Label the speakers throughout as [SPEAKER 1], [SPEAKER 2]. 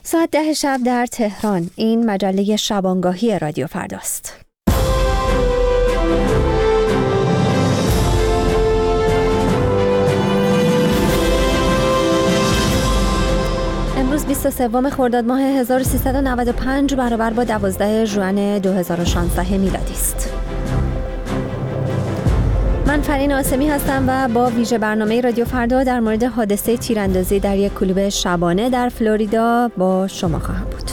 [SPEAKER 1] ساعت 10 شب در تهران. این مجله شبانگاهی رادیو فرداست. امروز 23 خرداد ماه 1395 برابر با 12 ژوئن 2016 میلادی است. من فرین آسمی هستم و با ویژه برنامه رادیو فردا در مورد حادثه تیراندازی در یک کلوب شبانه در فلوریدا با شما خواهم بود.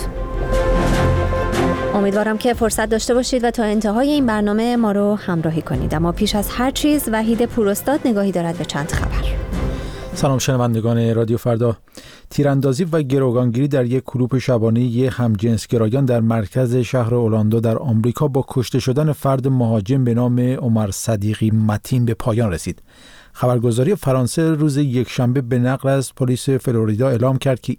[SPEAKER 1] امیدوارم که فرصت داشته باشید و تا انتهای این برنامه ما رو همراهی کنید. اما پیش از هر چیز وحید پوراستاد نگاهی دارد به چند خبر.
[SPEAKER 2] سلام شنوندگان رادیو فردا. تیراندازی و گروگانگیری در یک کلوب شبانه همجنسگرایان در مرکز شهر اورلاندو در آمریکا با کشته شدن فرد مهاجم به نام عمر صدیقی متین به پایان رسید. خبرگزاری فرانسه روز یکشنبه به نقل از پلیس فلوریدا اعلام کرد که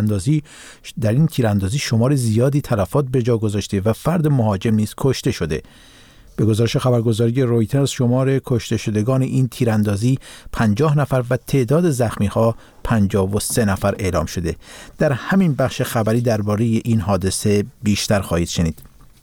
[SPEAKER 2] در این تیراندازی شمار زیادی تلفات به جا گذاشته و فرد مهاجم نیز کشته شده. به گزارش خبرگزاری رویترز شمار کشته شدگان این تیراندازی 50 نفر و تعداد زخمی‌ها 53 نفر اعلام شده. در همین بخش خبری درباره این حادثه بیشتر خواهید شنید.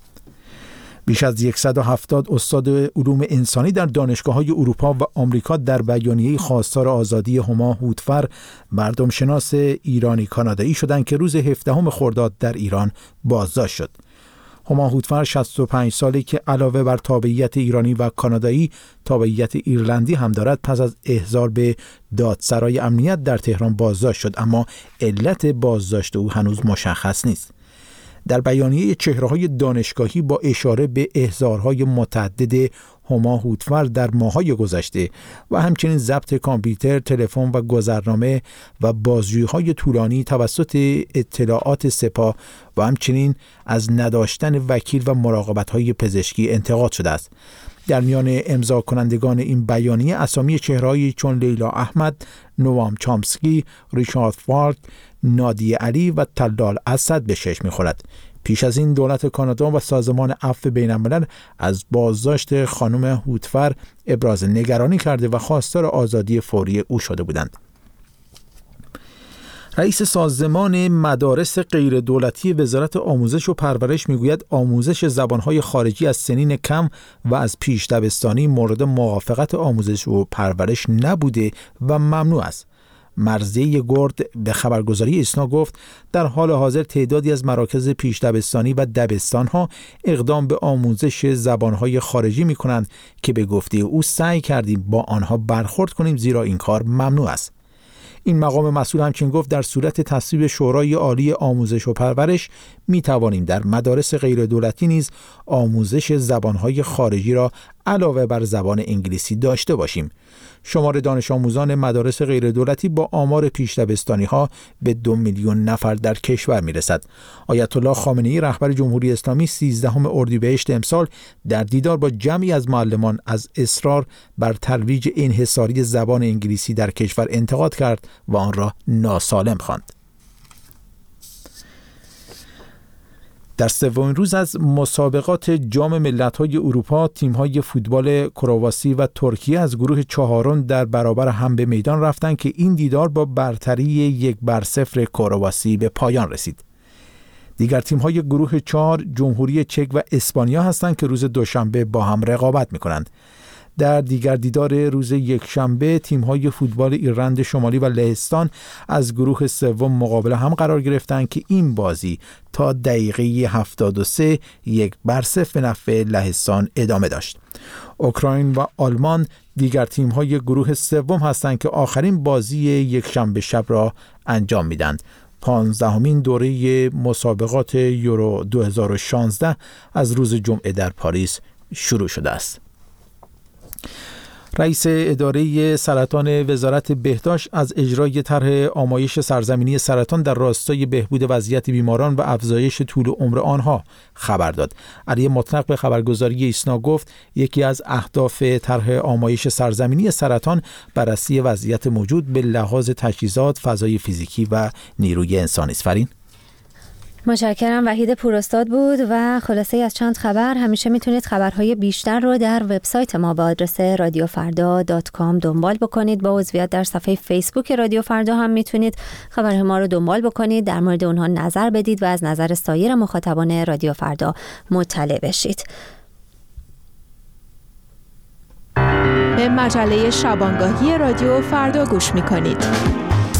[SPEAKER 2] بیش از 170 استاد علوم انسانی در دانشگاه‌های اروپا و آمریکا در بیانیه خواستار آزادی هما هوتفر، مردم شناس ایرانی کانادایی شدند که روز 17 خرداد در ایران بازداشت شد. هما هوتفر 65 ساله که علاوه بر تابعیت ایرانی و کانادایی تابعیت ایرلندی هم دارد، پس از احضار به دادسرای امنیت در تهران بازداشت شد، اما علت بازداشت او هنوز مشخص نیست. در بیانیه چهره‌های دانشگاهی با اشاره به احضارهای متعدد هما هوتفر در ماه‌های گذشته و همچنین ضبط کامپیوتر، تلفن و گذرنامه و بازجویی‌های طولانی توسط اطلاعات سپاه و همچنین از نداشتن وکیل و مراقبت‌های پزشکی انتقاد شده است. در میان امضا کنندگان این بیانیه اسامی چهره‌هایی چون لیلا احمد، نوام چامسکی، ریچارد فالک، نادیه علی و طلال اسد به چشم می‌خورد. پیش از این دولت کانادا و سازمان عفو بین‌الملل از بازداشت خانم هوتفر ابراز نگرانی کرده و خواستار آزادی فوری او شده بودند. رئیس سازمان مدارس غیر دولتی وزارت آموزش و پرورش میگوید آموزش زبانهای خارجی از سنین کم و از پیش دبستانی مورد موافقت آموزش و پرورش نبوده و ممنوع است. مرضیه گرد به خبرگزاری ایسنا گفت در حال حاضر تعدادی از مراکز پیش دبستانی و دبستان‌ها اقدام به آموزش زبان‌های خارجی می‌کنند که به گفته او سعی کردیم با آنها برخورد کنیم زیرا این کار ممنوع است. این مقام مسئول همچنین گفت در صورت تصویب شورای عالی آموزش و پرورش می توانیم در مدارس غیر دولتی نیز آموزش زبانهای خارجی را علاوه بر زبان انگلیسی داشته باشیم. شمار دانش آموزان مدارس غیر دولتی با آمار پیش دبستانی ها به 2 میلیون نفر در کشور می رسد. آیت الله خامنه‌ای رهبر جمهوری اسلامی 13 اردیبهشت امسال در دیدار با جمعی از معلمان از اصرار بر ترویج انحصاری زبان انگلیسی در کشور انتقاد کرد و آن را ناسالم خواند. در سومین روز از مسابقات جام ملت‌های اروپا، تیم‌های فوتبال کرواسی و ترکیه از گروه چهارم در برابر هم به میدان رفتند که این دیدار با برتری 1-0 کرواسی به پایان رسید. دیگر تیم‌های گروه 4 جمهوری چک و اسپانیا هستند که روز دوشنبه با هم رقابت می‌کنند. در دیگر دیدار روز یکشنبه تیم‌های فوتبال ایرلند شمالی و لهستان از گروه سوم مقابل هم قرار گرفتند که این بازی تا دقیقه 73 1-0 به نفع لهستان ادامه داشت. اوکراین و آلمان دیگر تیم‌های گروه سوم هستند که آخرین بازی یکشنبه شب را انجام میدند. 15مین دوره مسابقات یورو 2016 از روز جمعه در پاریس شروع شده است. رئیس اداره سرطان وزارت بهداشت از اجرای طرح آمایش سرزمینی سرطان در راستای بهبود وضعیت بیماران و افزایش طول عمر آنها خبر داد. علی مطلق به خبرگزاری ایسنا گفت یکی از اهداف طرح آمایش سرزمینی سرطان بررسی وضعیت موجود به لحاظ تجهیزات، فضای فیزیکی و نیروی انسانی است. فرین
[SPEAKER 1] متشکرم. وحید پوراستاد بود و خلاصه از چند خبر. همیشه میتونید خبرهای بیشتر رو در وبسایت ما با آدرس radiofrda.com دنبال بکنید. با عضویت در صفحه فیسبوک رادیو فردا هم میتونید خبرهای ما رو دنبال بکنید، در مورد اونها نظر بدید و از نظر سایر مخاطبان رادیو فردا مطلع بشید.
[SPEAKER 3] به مجله شبانگاهی رادیو فردا گوش میکنید.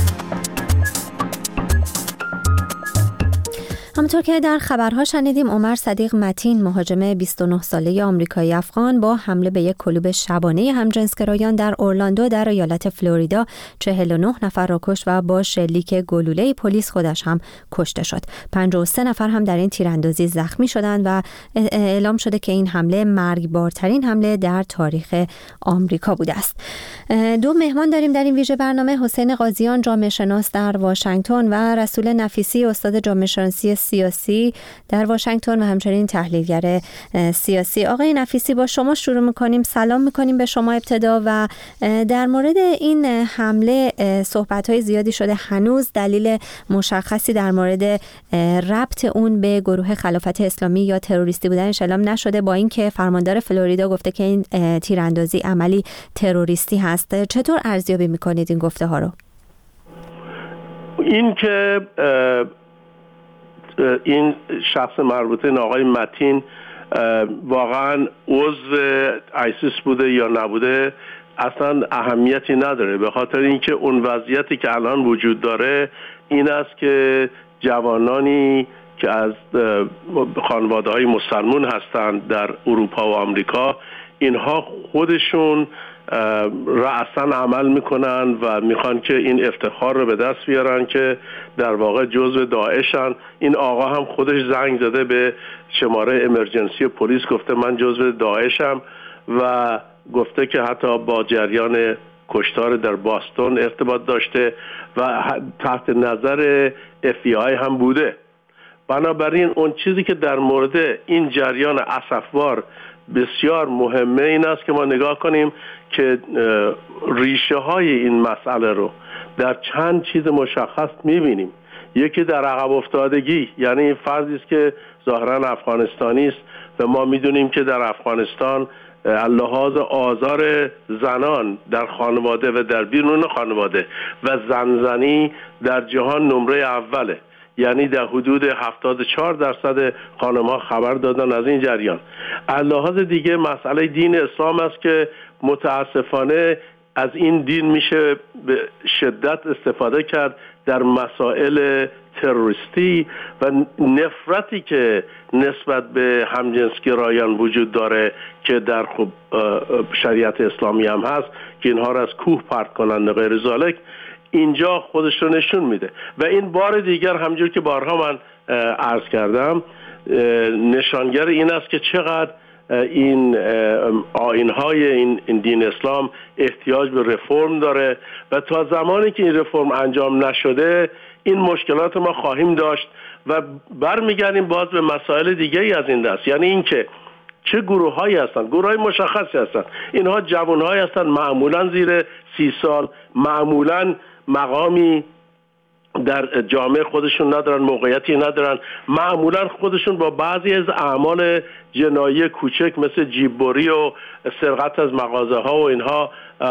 [SPEAKER 1] همونطور که در خبرها شنیدیم، عمر صدیق متین، مهاجم 29 ساله آمریکایی افغان، با حمله به یک کلوب شبانه همجنسگرایان در اورلاندو در ایالت فلوریدا 49 نفر را کشت و با شلیک گلوله پلیس خودش هم کشته شد. 53 نفر هم در این تیراندازی زخمی شدند و اعلام شده که این حمله مرگبارترین حمله در تاریخ آمریکا بوده است. دو مهمان داریم در این ویژه برنامه: حسین قاضیان، جامعه شناس در واشنگتن، و رسول نفیسی، استاد جامعه شناسی سیاسی در واشنگتن و همچنین تحلیلگر سیاسی. آقای نفیسی، با شما شروع میکنیم. سلام میکنیم به شما ابتدا. و در مورد این حمله صحبت‌های زیادی شده، هنوز دلیل مشخصی در مورد ربط اون به گروه خلافت اسلامی یا تروریستی بودنش اعلام نشده، با اینکه فرماندار فلوریدا گفته که این تیراندازی عملی تروریستی هست. چطور ارزیابی میکنید این گفته ها رو؟
[SPEAKER 4] این که این شخص مربوطه، این آقای متین، واقعا عضو آیسیس بوده یا نبوده اصلا اهمیتی نداره، به خاطر اینکه اون وضعیتی که الان وجود داره این است که جوانانی که از خانواده‌های مسلمان هستند در اروپا و آمریکا، اینها خودشون رأساً عمل میکنن و میخوان که این افتخار رو به دست بیارن که در واقع جزو داعشن. این آقا هم خودش زنگ زده به شماره امرجنسی پلیس، گفته من جزو داعشم و گفته که حتی با جریان کشتار در باستون ارتباط داشته و تحت نظر FBI هم بوده. بنابراین اون چیزی که در مورد این جریان اسفبار بسیار مهمه این است که ما نگاه کنیم که ریشه های این مسئله رو در چند چیز مشخص میبینیم. یکی در عقب افتادگی، یعنی این فردی است که ظاهرا افغانستانی است و ما میدونیم که در افغانستان لحاظ آزار زنان در خانواده و در بیرون خانواده و زنزنی در جهان نمره اوله، یعنی در حدود 74% خانم‌ها خبر دادن از این جریان. از لحاظ دیگه مسئله دین اسلام است که متاسفانه از این دین میشه به شدت استفاده کرد در مسائل تروریستی و نفرتی که نسبت به همجنسگرایان وجود داره که در شریعت اسلامی هم هست که اینها را از کوه پرت کنند و غیر ذالک، اینجا خودش رو نشون میده. و این بار دیگر همجور که بارها من عرض کردم نشانگر این است که چقدر این آیین‌های این دین اسلام احتیاج به رفرم داره و تا زمانی که این رفرم انجام نشده این مشکلات ما خواهیم داشت و برمیگردیم باز به مسائل دیگه‌ای از این دست. یعنی این که چه گروه‌هایی هستن، گروه‌های مشخصی هستن، اینها جوان‌هایی هستن معمولاً زیر 30 سال، معمولاً مقامی در جامعه خودشون ندارن، موقعیتی ندارن، معمولا خودشون با بعضی از اعمال جنایی کوچک مثل جیببری و سرقت از مغازه ها و اینها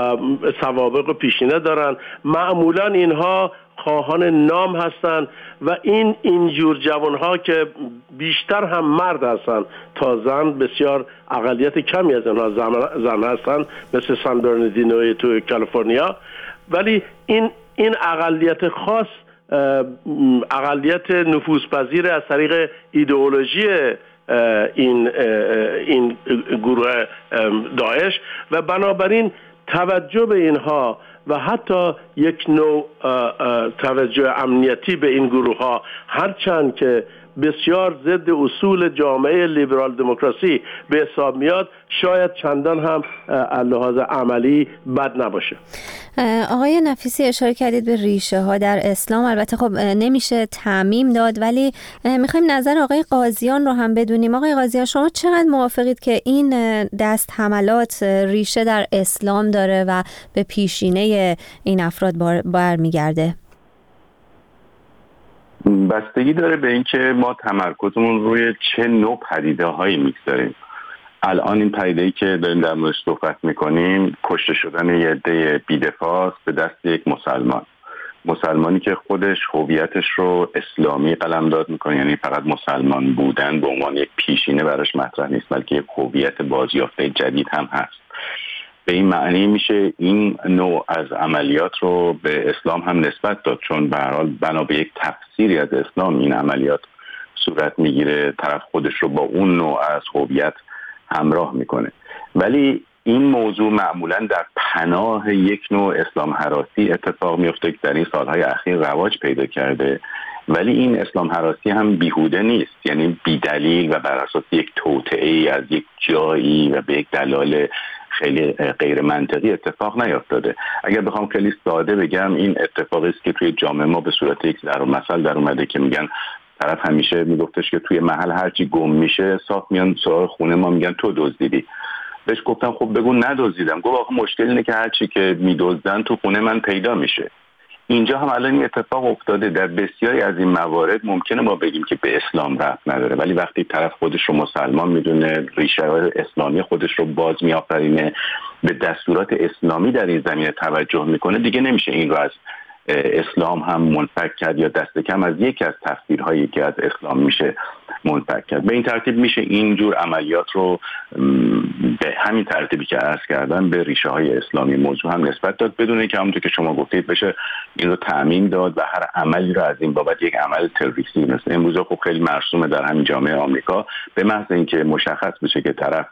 [SPEAKER 4] سوابق پیشینه دارن، معمولا اینها خواهان نام هستن و اینجور جوانها که بیشتر هم مرد هستن تا زن، بسیار اقلیت کمی از اینها زن هستن مثل سان برناردینو تو کالیفرنیا، ولی این اقلیت خاص اقلیت نفوذپذیر از طریق ایدئولوژی این گروه داعش و بنابراین توجه به اینها و حتی یک نوع توجه امنیتی به این گروه ها، هرچند که بسیار ضد اصول جامعه لیبرال دموکراسی به حساب میاد، شاید چندان هم لحاظ عملی بد نباشه.
[SPEAKER 1] آقای نفیسی اشاره کردید به ریشه ها در اسلام. البته خب نمیشه تعمیم داد، ولی میخوایم نظر آقای قاضیان رو هم بدونیم. آقای قاضیان، شما چقدر موافقید که این دست حملات ریشه در اسلام داره و به پیشینه این افراد برمیگرده؟
[SPEAKER 5] بستگی داره به اینکه ما تمرکزمون روی چه نوع پدیده‌هایی میگذاریم. الان این پدیده‌ای که داریم در موردش صحبت میکنیم، کشته شدن یه عده بی‌دفاع به دست یک مسلمانی که خودش هویتش رو اسلامی قلمداد میکنه، یعنی فقط مسلمان بودن به عنوان یک پیشینه براش مطرح نیست، بلکه یک هویت بازیافته جدید هم هست. به این معنی میشه این نوع از عملیات رو به اسلام هم نسبت داد، چون به هر حال بنا به یک تفسیری از اسلام این عملیات صورت میگیره، طرف خودش رو با اون نوع از هویت همراه میکنه. ولی این موضوع معمولا در پناه یک نوع اسلام هراسی اتفاق میفته که در این سالهای اخیر رواج پیدا کرده، ولی این اسلام هراسی هم بیهوده نیست، یعنی بیدلیل و بر اساس یک توطئه از یک جایی و به یک دلایل خیلی غیر منطقی اتفاق نیفتاده. اگر بخوام خیلی ساده بگم، این اتفاقی است که توی جامعه ما به صورت یک ضرب المثل در اومده که میگن طرف همیشه میگفتش که توی محل هرچی گم میشه صاف میان سراغ خونه ما میگن تو دزدیدی. بهش گفتم خب بگو ندزدیدم. گفت آخه مشکل اینه که هرچی که میدزدن تو خونه من پیدا میشه. اینجا هم الان این اتفاق افتاده. در بسیاری از این موارد ممکنه ما بگیم که به اسلام ربط نداره، ولی وقتی طرف خودش رو مسلمان میدونه، ریشه های اسلامی خودش رو باز میآفرینه، به دستورات اسلامی در این زمینه توجه میکنه، دیگه نمیشه این رو از اسلام هم منفک کرد یا دست کم از یکی از تفسیرهایی که از اسلام میشه منفک کرد. به این ترتیب میشه اینجور عملیات رو به همین ترتیبی که عرض کردم به ریشه های اسلامی موضوع هم نسبت داد، بدون اینکه همونطور که شما گفتید بشه این رو تعمیم داد و هر عملی رو از این بابت یک عمل تروریستی مثل امروز خب خیلی مرسومه در همین جامعه آمریکا. به محض اینکه مشخص بشه که طرف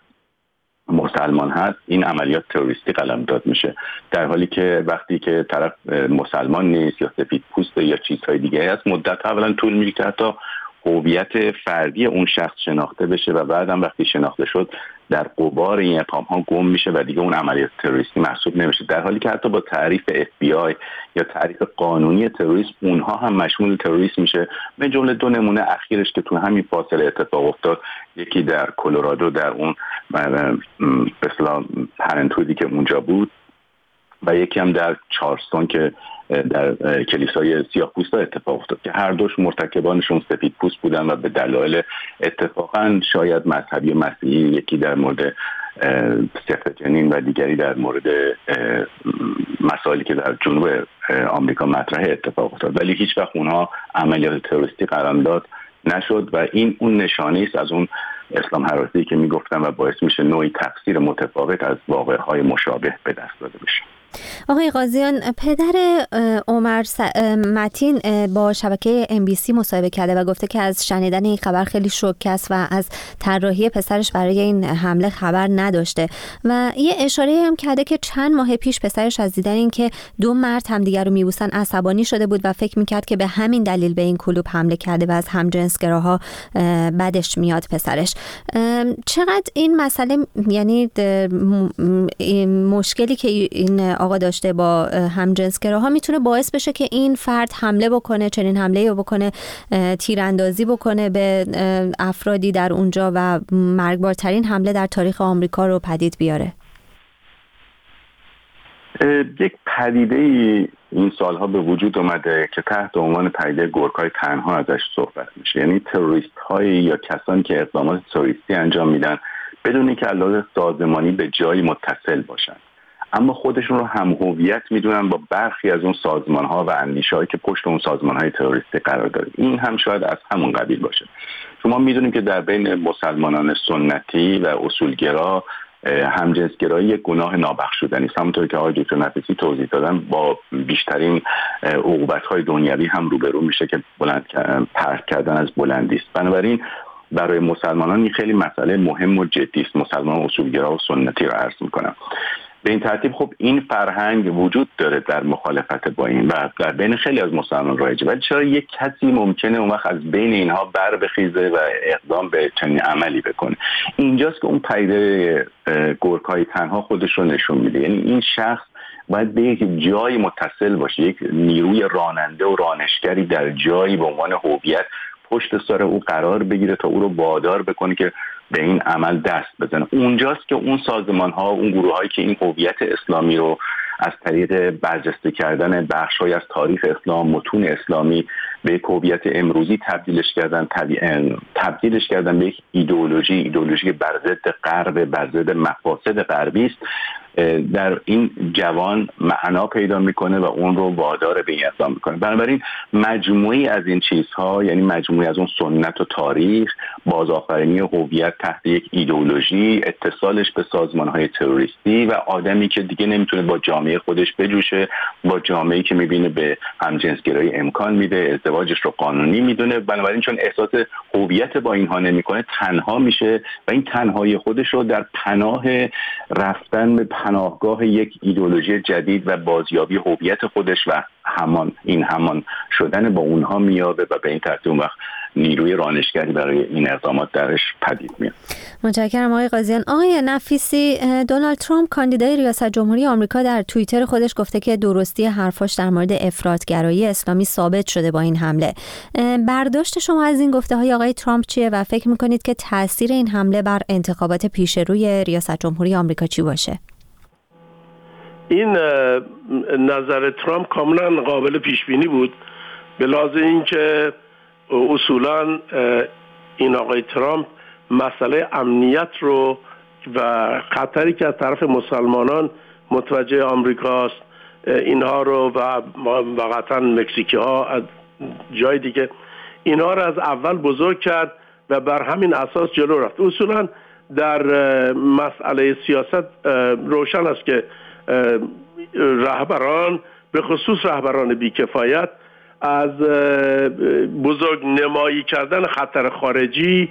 [SPEAKER 5] مسلمان هست این عملیات تروریستی قلمداد میشه، در حالی که وقتی که طرف مسلمان نیست یا سفید پوسته یا چیزهای دیگه هست، مدت اولا طول میکشه که حتی هویت فردی اون شخص شناخته بشه و بعدم وقتی شناخته شد در غبار این ابهام ها گم میشه و دیگه اون عملیات تروریستی محسوب نمیشه، در حالی که حتی با تعریف FBI یا تعریف قانونی تروریسم اونها هم مشمول تروریسم میشه. به جمله دو نمونه اخیرش که تو همین فاصله اتفاق افتاد، یکی در کلرادو در اون به اصطلاح پرنتودی که اونجا بود و یکی هم در چارلستون که در کلیسای سیاه‌پوستا اتفاق افتاد که هر دوش مرتکبانشون سفید پوست بودن و به دلایل اتفاقا شاید مذهبی و مسیحی، یکی در مورد سفر جنین و دیگری در مورد مسائلی که در جنوب آمریکا مطرح اتفاق افتاد، ولی هیچ وقت اونها عملیات تروریستی قلمداد نشد و این اون نشانه است از اون اسلام هراسی که میگفتم و باعث میشه نوعی تفسیر متفاوت از واقعه‌های مشابه به دست داده بشه.
[SPEAKER 1] آقای قاضیان، پدر عمر متین با شبکه MBC مصاحبه کرده و گفته که از شنیدن این خبر خیلی شوکه است و از طراحی پسرش برای این حمله خبر نداشته و یه اشاره هم کرده که چند ماه پیش پسرش از دیدن این که دو مرد همدیگر رو میبوسن عصبانی شده بود و فکر میکرد که به همین دلیل به این کلوب حمله کرده و از همجنسگراها بدش میاد پسرش. چقدر این مسئله، یعنی مشکلی که این آقا داشته با همجنسگراها میتونه باعث بشه که این فرد حمله بکنه، چنین حمله رو بکنه، تیراندازی بکنه به افرادی در اونجا و مرگبارترین حمله در تاریخ آمریکا رو پدید بیاره؟
[SPEAKER 5] یک پدیده این سالها به وجود اومده که تحت عنوان پدیده گورکای تنها ازش صحبت میشه، یعنی تروریست های یا کسانی که اقدامات تروریستی انجام میدن بدون اینکه علاوه سازمانی به جایی متصل باشن، اما خودشون رو هم هویت میدونن با برخی از اون سازمان‌ها و اندیشه‌هایی که پشت اون سازمان‌های تروریستی قرار داره. این هم شاید از همون قبیل باشه. شما میدونید که در بین مسلمانان سنتی و اصولگرا همجنسگرایی یک گناه نابخشودنی است. همونطور که آقای دکتر نفیسی توضیح دادن با بیشترین عقوبت‌های دنیوی هم روبرو میشه که پرت کردن از بلندی است. بنابراین برای مسلمانان این خیلی مسئله مهم و جدی است. مسلمان اصولگرا و سنتی رو عرض می‌کنم. به این ترتیب خب این فرهنگ وجود داره در مخالفت با این و در بین خیلی از مسلمانان رایجه، ولی چرا یک کسی ممکنه اون وقت از بین اینها بر بخیزه و اقدام به چنین عملی بکنه؟ اینجاست که اون پدیده گورکای تنها خودش رو نشون میده. یعنی این شخص باید به یک جایی متصل باشه، یک نیروی راننده و رانشگری در جایی به عنوان هویت پشت سر او قرار بگیره تا او رو وادار بکنه که به این عمل دست بزنه. اونجاست که اون سازمان‌ها، اون گروه‌هایی که این هویت اسلامی رو از طریق برجسته کردن بخش‌های از تاریخ اسلام، متون اسلامی به یک هویت امروزی تبدیلش کردن به یک ایدئولوژی بر ضد غرب، بر ضد مفاسد غربی است، در این جوان معنا پیدا میکنه و اون رو وادار به این اقدام میکنه. بنابراین مجموعی از این چیزها، یعنی مجموعی از اون سنت و تاریخ، بازآفرینی هویت تحت یک ایدئولوژی، اتصالش به سازمان‌های تروریستی و آدمی که دیگه نمیتونه با جامعه خودش بجوشه، با جامعه‌ای که میبینه به همجنسگرایی امکان میده، ازدواجش رو قانونی میدونه، بنابراین چون احساس هویت با اینها نمیکنه تنها میشه و این تنهایی خودش رو در پناه رفتن به پناهگاه یک ایدئولوژی جدید و بازیابی هویت خودش و همان شدن با اونها میابه و به این ترتیب اون وقت نیروی رانشگری برای این اقدامات درش پدید میاد.
[SPEAKER 1] متشکرم آقای قاضیان. آقای نفیسی، دونالد ترامپ کاندیدای ریاست جمهوری آمریکا در توییتر خودش گفته که درستی حرفاش در مورد افراطگرایی اسلامی ثابت شده با این حمله. برداشت شما از این گفته‌های آقای ترامپ چیه و فکر می‌کنید که تاثیر این حمله بر انتخابات پیش روی ریاست جمهوری آمریکا چی باشه؟
[SPEAKER 4] این نظر ترامپ کاملا قابل پیش بینی بود، به لحاظ اینکه اصولا این آقای ترامپ مسئله امنیت رو و خطری که از طرف مسلمانان متوجه آمریکاست اینها رو و واقعا مکزیکی ها از جای دیگه اینها رو از اول بزرگ کرد و بر همین اساس جلو رفت. اصولا در مسئله سیاست روشن است که رهبران به خصوص رهبران بیکفایت از بزرگ نمایی کردن خطر خارجی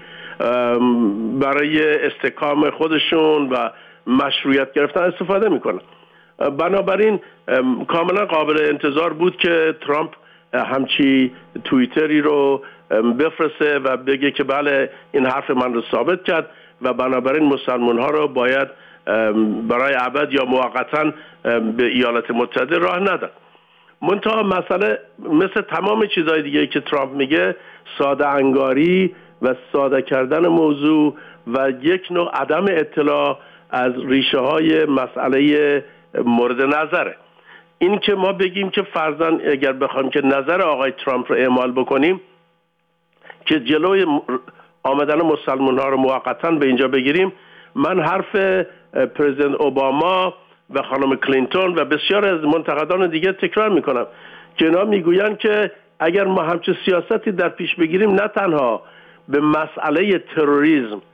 [SPEAKER 4] برای استحکام خودشون و مشروعیت گرفتن استفاده میکنن. بنابراین کاملا قابل انتظار بود که ترامپ همچی توییتری رو بفرسته و بگه که بله این حرف من رو ثابت کرد و بنابراین مسلمان ها رو باید برای ابد یا موقتا به ایالات متحده راه ندن. منتها مسئله مثل تمام چیزهای دیگه که ترامپ میگه ساده انگاری و ساده کردن موضوع و یک نوع عدم اطلاع از ریشه های مسئله مورد نظره. این که ما بگیم که فرضاً اگر بخوایم که نظر آقای ترامپ رو اعمال بکنیم که جلوی آمدن مسلمان ها رو موقتاً به اینجا بگیریم، من حرف پرزیدنت اوباما و خانم کلینتون و بسیار از منتقدان دیگه تکرار میکنم که اینا میگوین که اگر ما همچه سیاستی در پیش بگیریم نه تنها به مسئله تروریسم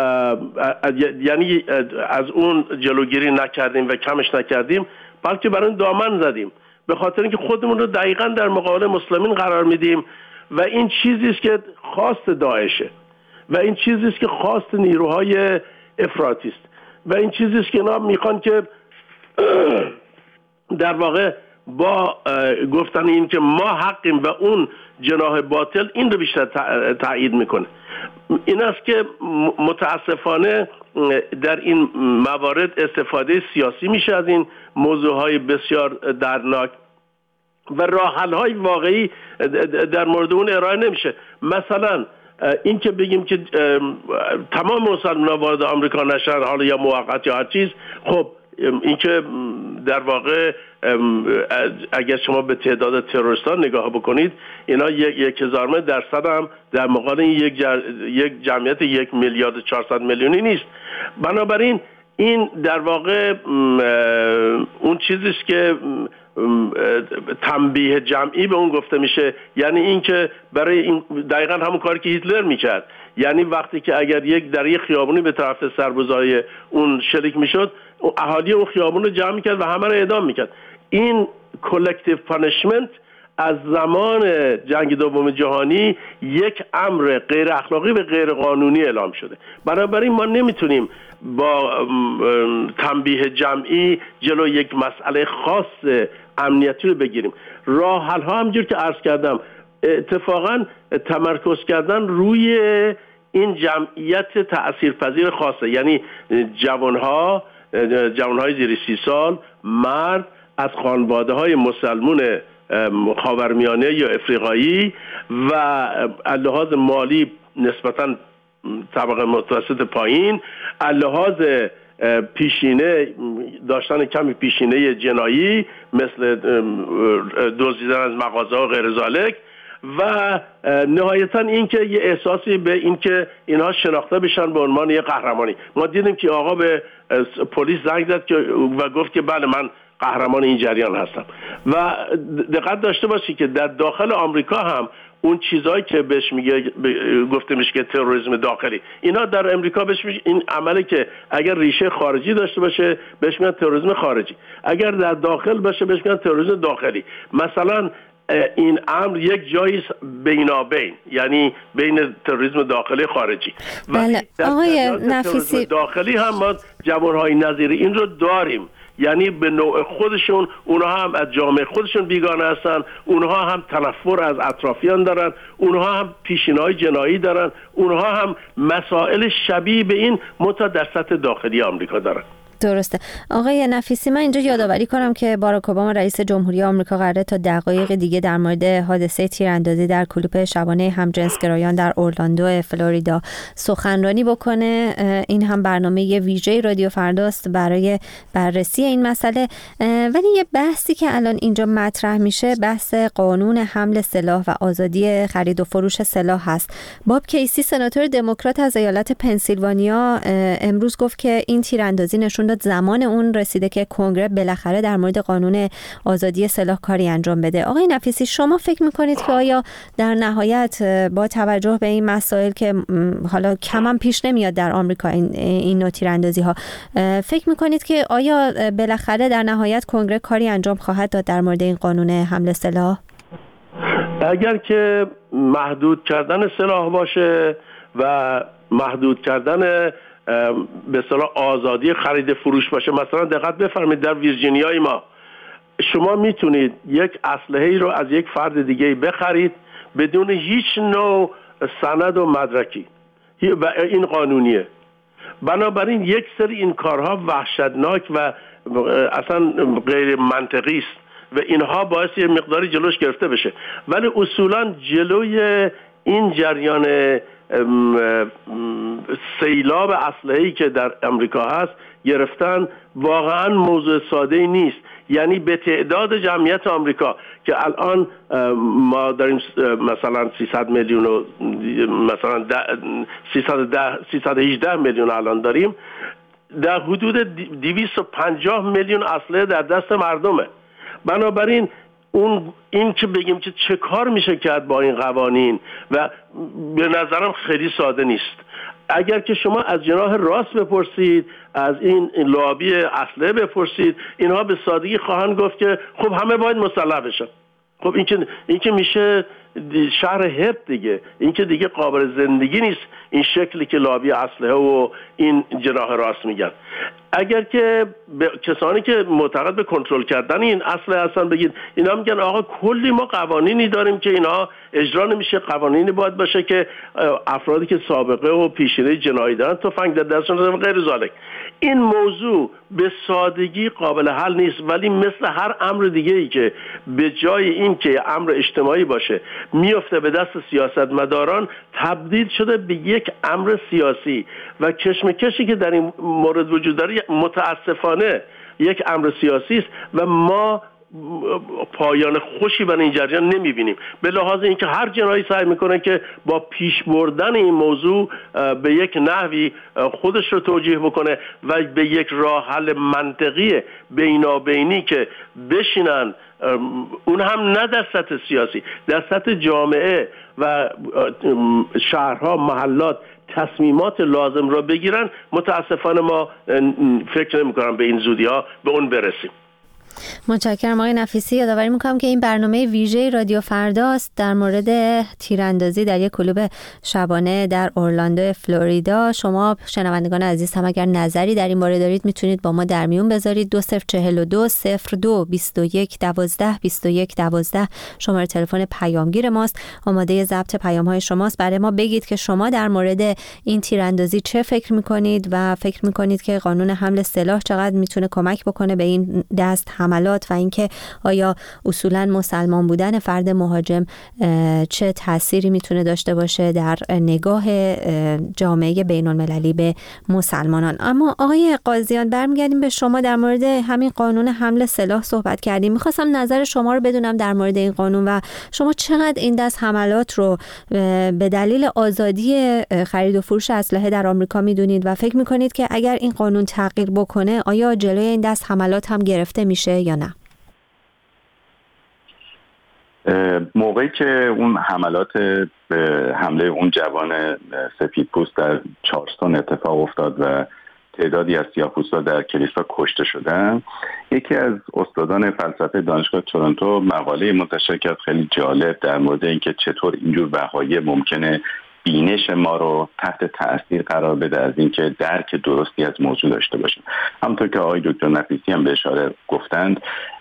[SPEAKER 4] یعنی از اون جلوگیری نکردیم و کمش نکردیم، بلکه برای اون دامن زدیم، به خاطر اینکه خودمون رو دقیقاً در مقابل مسلمین قرار میدیم و این چیزی است که خواست داعشه و این چیزی است که خواست نیروهای افراطی است و این چیزی است که اینا میخوان که در واقع با گفتن این که ما حقیم و اون جناح باطل این رو بیشتر تایید میکنه. این است که متاسفانه در این موارد استفاده سیاسی میشه از این موضوعهای بسیار دردناک و راه حل‌های واقعی در مورد اون ارائه نمیشه. مثلا این که بگیم که تمام مسلمان‌ها وارد آمریکا نشن، حالا یا موقت یا هر چیز، خب این که در واقع اگر شما به تعداد تروریستان نگاه بکنید اینا 1000% هم در مقابل یک جمعیت 1,400,000,000 نیست. بنابراین این در واقع اون چیزیست که تنبیه جمعی به اون گفته میشه، یعنی این که برای این دقیقاً همون کاری که هیتلر میکرد، یعنی وقتی که اگر در یک خیابونی به طرف سربازای اون شلیک میشد اهالی اون خیابون رو جمع میکرد و همه رو اعدام میکرد. این کلکتیو پانیشمنت از زمان جنگ دوم جهانی یک امر غیر اخلاقی و غیر قانونی اعلام شده. بنابراین ما نمیتونیم با تنبیه جمعی جلو یک مسئله خاص امنیتی رو بگیریم. راه حل ها همونجور که عرض کردم اتفاقا تمرکز کردن روی این جمعیت تأثیرپذیر خاصه، یعنی جوانهای زیر 30 سال، مرد از خانواده‌های مسلمون خاورمیانه یا افریقایی و از لحاظ مالی نسبتاً طبقه متوسط پایین، از لحاظ پیشینه داشتن کمی پیشینه جنایی مثل دزدیدن از مغازه و غیر ذالک، و نهایتا اینکه یه احساسی به اینکه اینها شناخته بشن به عنوان یه قهرمانی. ما دیدیم که آقا به پلیس زنگ زد و گفت که بله من قهرمان این جریان هستم. و دقت داشته باشید که در داخل آمریکا هم اون چیزایی که بهش گفته میشه که تروریسم داخلی، اینا در امریکا بهش میشه این عملی که اگر ریشه خارجی داشته باشه بهش میگن تروریسم خارجی، اگر در داخل باشه بهش میگن تروریسم داخلی. مثلا این امر یک جایی بینابین، یعنی بین تروریسم داخلی خارجی.
[SPEAKER 1] بله. آقای نفیسی،
[SPEAKER 4] داخلی هم ما جوانهای نظیر این رو داریم، یعنی به نوع خودشون اونها هم از جامعه خودشون بیگانه هستن، اونها هم تنفر از اطرافیان دارن، اونها هم پیشینه‌های جنایی دارن، اونها هم مسائل شبیه به این متا در سطح داخلی آمریکا دارن.
[SPEAKER 1] درسته. آقای نفیسی، من اینجا یادآوری کنم که باراک اوباما رئیس جمهوری آمریکا قراره تا دقایق دیگه در مورد حادثه تیراندازی در کلوپ شبانه همجنسگرایان در اورلاندو فلوریدا سخنرانی بکنه. این هم برنامه ویژه رادیو فرداست برای بررسی این مسئله. ولی یه بحثی که الان اینجا مطرح میشه بحث قانون حمل سلاح و آزادی خرید و فروش سلاح هست. باب کیسی، سناتور دموکرات از ایالت پنسیلوانیا، امروز گفت که این تیراندازی نشون داد زمان اون رسیده که کنگره بالاخره در مورد قانون آزادی سلاح کاری انجام بده. آقای نفیسی، شما فکر میکنید که آیا در نهایت با توجه به این مسائل که حالا کم هم پیش نمیاد در آمریکا این نوع تیراندازی ها، فکر میکنید که آیا بالاخره در نهایت کنگره کاری انجام خواهد داد در مورد این قانون حمل سلاح؟
[SPEAKER 4] اگر که محدود کردن سلاح باشه و محدود کردن به اصطلاح آزادی خرید فروش باشه، مثلا دقت بفرمایید در ویرجینیای ما شما میتونید یک اسلحه‌ای رو از یک فرد دیگه بخرید بدون هیچ نوع سند و مدرکی و این قانونیه. بنابراین یک سری این کارها وحشتناک و اصلا غیر منطقی است و اینها باعث یه مقداری جلوش گرفته بشه، ولی اصولا جلوی این جریان سیلاب اسلحه‌ای که در امریکا هست گرفتن واقعا موضوع ساده‌ای نیست. یعنی به تعداد جمعیت آمریکا که الان ما داریم مثلا 300 میلیون و مثلا 318 میلیون الان داریم، در حدود 250 میلیون اسلحه در دست مردمه. بنابراین این که بگیم که چه کار میشه کرد با این قوانین و به نظرم خیلی ساده نیست. اگر که شما از جناح راست بپرسید، از این لابی اسلحه بپرسید، اینها به سادگی خواهند گفت که خب همه باید مسلح بشن. خب این که میشه شهر هرت دیگه، این که دیگه قابل زندگی نیست این شکلی که لابی اسلحه و این جناح راست میگن. اگر که کسانی که معتقد به کنترل کردن این اسلحه هستن بگید، اینا میگن آقا کلی ما قوانینی داریم که اینا اجرا نمیشه، قوانینی باید باشه که افرادی که سابقه و پیشینه جنایی دارن تفنگ در دستشون و غیر ذالک. این موضوع به سادگی قابل حل نیست، ولی مثل هر امر دیگه ای که به جای این که امر اجتماعی باشه میفته به دست سیاستمداران، تبدیل شده به یک امر سیاسی و کشمکشی که در این مورد وجود داره متاسفانه یک امر سیاسی است و ما پایان خوشی برای این جریان نمیبینیم، به لحاظ اینکه هر جنایی سعی میکنه که با پیش بردن این موضوع به یک نحوی خودش رو توجیه بکنه و به یک راه حل منطقی بینابینی که بشینن، اون هم نه در سطح سیاسی، در سطح جامعه و شهرها، محلات تصمیمات لازم را بگیرن. متاسفانه ما فکر نمی کنم به این زودی ها به اون برسیم.
[SPEAKER 1] متشکرم آقای نفیسی. یادآوری میکنم که این برنامه ویژه رادیو فرداست در مورد تیراندازی در یک کلوب شبانه در اورلاندو فلوریدا. شما شنوندگان عزیز هم اگر نظری در این باره دارید میتونید با ما در میون بذارید. 2042 02 21 12 21 12 شماره تلفن پیامگیر ماست. آماده ضبط پیام های شماست. برای ما بگید که شما در مورد این تیراندازی چه فکر میکنید و فکر میکنید که قانون حمل سلاح چقدر میتونه کمک بکنه به این دست حملات و اینکه آیا اصولاً مسلمان بودن فرد مهاجم چه تأثیری میتونه داشته باشه در نگاه جامعه بین‌المللی به مسلمانان. اما آقای قاضیان برمیگردیم به شما، در مورد همین قانون حمل سلاح صحبت کردیم. میخواستم نظر شما رو بدونم در مورد این قانون و شما چقدر این دست حملات رو به دلیل آزادی خرید و فروش اسلحه در آمریکا میدونید و فکر میکنید که اگر این قانون تغییر بکنه آیا جلوی این دست حملات هم گرفته میشه یا نه؟
[SPEAKER 5] موقعی که اون حملات به حمله اون جوان سفیدپوست در چارلستون اتفاق افتاد و تعدادی از سیاه‌پوستا در کلیسا کشته شدن، یکی از استادان فلسفه دانشگاه تورنتو مقاله منتشر کرد خیلی جالب در مورد اینکه چطور اینجور وقایع ممکنه بینش ما رو تحت تأثیر قرار بده از اینکه درک درستی از موضوع داشته باشیم. همونطور که آقای دکتر نفیسی هم به اشاره گفتند،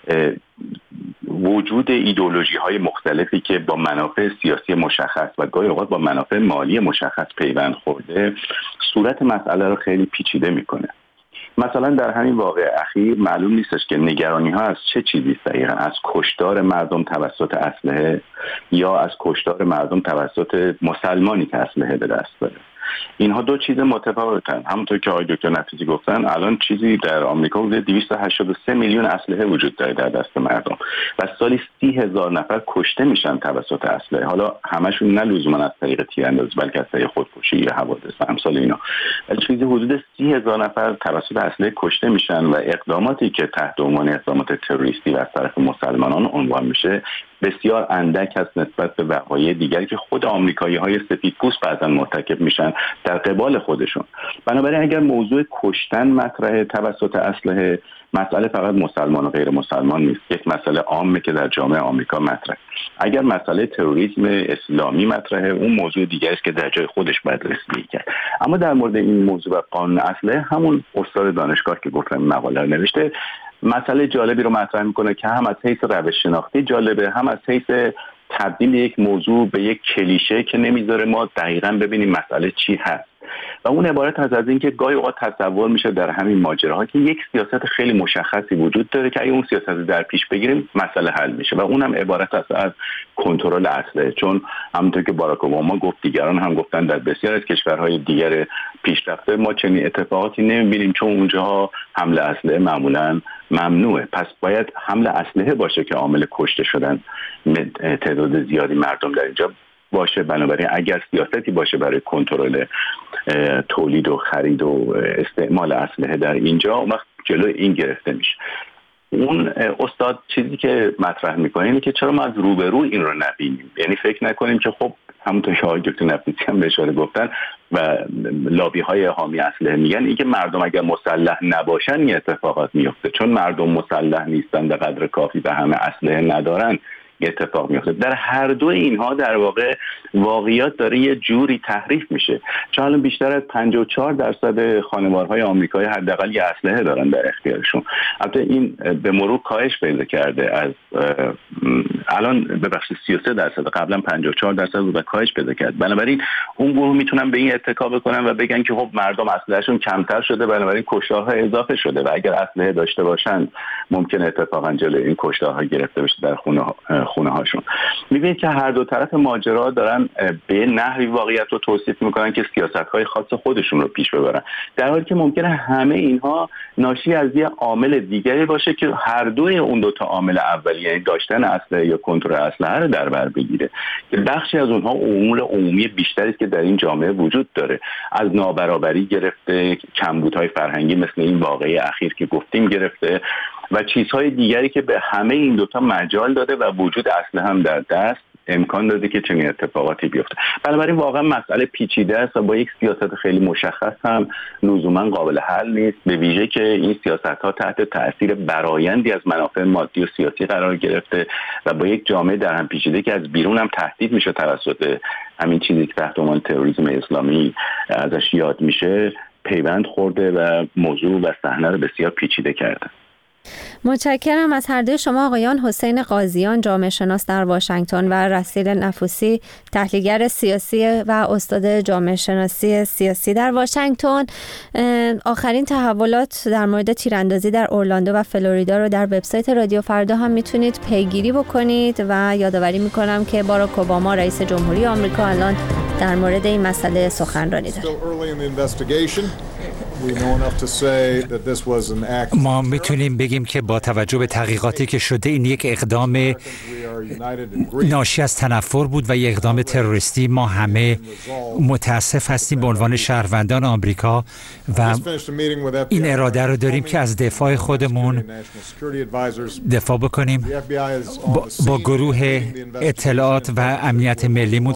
[SPEAKER 5] وجود ایدئولوژی های مختلفی که با منافع سیاسی مشخص و گاهی اوقات با منافع مالی مشخص پیوند خورده صورت مسئله رو خیلی پیچیده میکنه. مثلا در همین واقعه اخیر معلوم نیستش که نگرانی ها از چه چیزی دقیقاً، از کشتار مردم توسط اسلحه یا از کشتار مردم توسط مسلمانی که اسلحه به دست داره. اینها دو چیز متفاوتن. همونطور که آقای دکتر نفیسی گفتن الان چیزی در آمریکا حدود 283 میلیون اسلحه وجود داره در دست مردم و سالی 30,000 نفر کشته میشن توسط اسلحه. حالا همشون نه لزوما از طریق تیراندازی بلکه از طریق خودکشی یا حوادث امثال اینا، ولی چیزی حدود 30,000 نفر توسط اسلحه کشته میشن و اقداماتی که تحت عنوان اقدامات تروریستی و از طرف مسلمانان عنوان میشه بسیار اندک است نسبت به وقایع دیگری که خود آمریکایی‌های سفیدپوست بعضا مرتکب میشن در قبال خودشون. بنابراین اگر موضوع کشتن مطرحه توسط اسلحه، مسئله فقط مسلمان و غیر مسلمان نیست، یک مسئله عامه که در جامعه آمریکا مطرحه. اگر مسئله تروریسم اسلامی مطرحه، اون موضوع دیگری است که در جای خودش باید رسیدگی کرد. اما در مورد این موضوع و قانون اسلحه، همون استاد دانشگاه که گفتم مقاله رو نوشته مسئله جالبی رو مطرح میکنه که هم از حیث روش شناختی جالبه، هم از حیث تبدیل یک موضوع به یک کلیشه که نمیذاره ما دقیقاً ببینیم مسئله چی هست. و اون عبارت از اینکه گاهی اوقات تصور میشه در همین ماجراها که یک سیاست خیلی مشخصی وجود داره که اگه اون سیاست رو در پیش بگیریم مسئله حل میشه و اونم عبارت است از کنترل اسلحه. چون همونطور که باراک اوباما گفت، دیگران هم گفتن، در بسیار از کشورهای دیگر پیشرفته ما چنین اتفاقاتی نمیبینیم چون اونجاها حمله اسلحه معمولاً ممنوعه. پس باید حمله اسلحه باشه که عامل کشته شدن تعداد زیادی مردم در اینجا باشه. بنابراین اگر سیاستی باشه برای کنترل تولید و خرید و استعمال اسلحه در اینجا، اون وقت جلوی این گرفته میشه. اون استاد چیزی که مطرح میکنه اینه که چرا ما از روبرو این رو نبینیم، یعنی فکر نکنیم که خب همونطور که آقای دکتر نفیسی هم به اشاره گفتن و لابی های حامی اسلحه میگن این که مردم اگر مسلح نباشن این اتفاقات میفته، چون مردم مسلح نیستن به قدر کافی و همه اسلحه ندارن اتفاق میفته. در هر دو اینها در واقع واقعیات داره یه جوری تحریف میشه. چون الان بیشتر از 54% خانوارهای آمریکایی حداقل یه اسلحه دارن در اختیارشون. البته این به مرور کاهش پیدا کرده، از الان به بخش 33%، قبلا 54% بود و کاهش پیدا کرد. بنابراین اون گروه میتونن به این اتکا بکنن و بگن که خب مردم اسلحه‌شون کمتر شده، بنابراین کشتارها اضافه شده و اگر اسلحه داشته باشن ممکن اتفاقا جلوی این کشتارها گرفته بشه در خونه هاشون. میبینید که هر دو طرف ماجرا دارن به نحوی واقعیت رو توصیف میکنن که سیاست‌های خاص خودشون رو پیش ببرن، در حالی که ممکنه همه اینها ناشی از یه عامل دیگری باشه که هر دوی اون دو تا عامل اولیه، یعنی داشتن اسلحه یا کنترل اسلحه رو در بر بگیره، که بخشی از اونها امور عمومی بیشتری است که در این جامعه وجود داره، از نابرابری گرفته، کمبودهای فرهنگی مثل این واقعه اخیر که گفتیم گرفته و چیزهای دیگری که به همه این دوتا مجال داده و وجود اسلحه هم در دست امکان داده که چنین اتفاقاتی بیفته. بنابراین واقعا مسئله پیچیده است و با یک سیاست خیلی مشخص هم لزوما قابل حل نیست، به ویژه که این سیاست‌ها تحت تأثیر برآیندی از منافع مادی و سیاسی قرار گرفته و با یک جامعه در هم پیچیده که از بیرون هم تهدید میشه توسط همین چیزی که تحت عنوان تروریسم اسلامی ازش یاد میشه پیوند خورده و موضوع و صحنه رو بسیار پیچیده کرده.
[SPEAKER 1] متشکرم از هر دوی شما آقایان. حسین قاضیان، جامعه شناس در واشنگتن، و رسیل نفوسی، تحلیلگر سیاسی و استاد جامعه شناسی سیاسی در واشنگتن. آخرین تحولات در مورد تیراندازی در اورلاندو و فلوریدا رو در وبسایت رادیو فردا هم میتونید پیگیری بکنید و یادآوری میکنم که باراک اوباما رئیس جمهوری آمریکا الان در مورد این مسئله سخنرانی داره.
[SPEAKER 6] ما میتونیم بگیم که با توجه به تحقیقاتی که شده این یک اقدام ناشی از تنفر بود و یک اقدام تروریستی. ما همه متاسف هستیم به عنوان شهروندان آمریکا و این اراده رو داریم که از دفاع خودمون دفاع بکنیم. با گروه اطلاعات و امنیت ملیمون